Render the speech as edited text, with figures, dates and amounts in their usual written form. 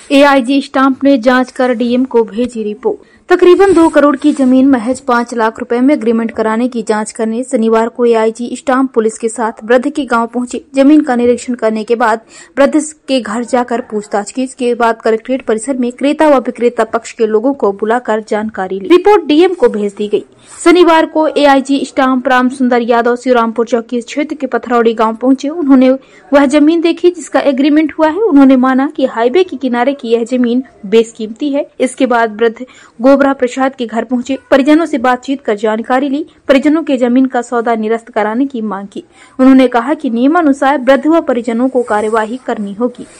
AIG stamp ने जांच कर डीएम को भेजी रिपोर्ट। तकरीबन 2 करोड़ की जमीन महज 5 लाख रुपए में एग्रीमेंट कराने की जांच करने शनिवार को एआईजी स्टाम्प पुलिस के साथ वृद्ध के गांव पहुंचे। जमीन का निरीक्षण करने के बाद वृद्ध के घर जाकर पूछताछ की। इसके बाद कलेक्ट्रेट परिसर में क्रेता व विक्रेता पक्ष के लोगों को बुलाकर जानकारी ली। रिपोर्ट डीएम को भेज दी गई। शनिवार को एआईजी स्टाम्प राम सुंदर यादव श्रीरामपुर चौकी क्षेत्र के पथरौड़ी गाँव पहुंचे। उन्होंने वह जमीन देखी जिसका एग्रीमेंट हुआ है। उन्होंने माना कि हाईवे के किनारे की यह जमीन बेशकीमती है। इसके बाद वृद्ध गोबरा प्रसाद के घर पहुंचे। परिजनों से बातचीत कर जानकारी ली। परिजनों के जमीन का सौदा निरस्त कराने की मांग की। उन्होंने कहा कि नियमानुसार वृद्ध व परिजनों को कार्यवाही करनी होगी।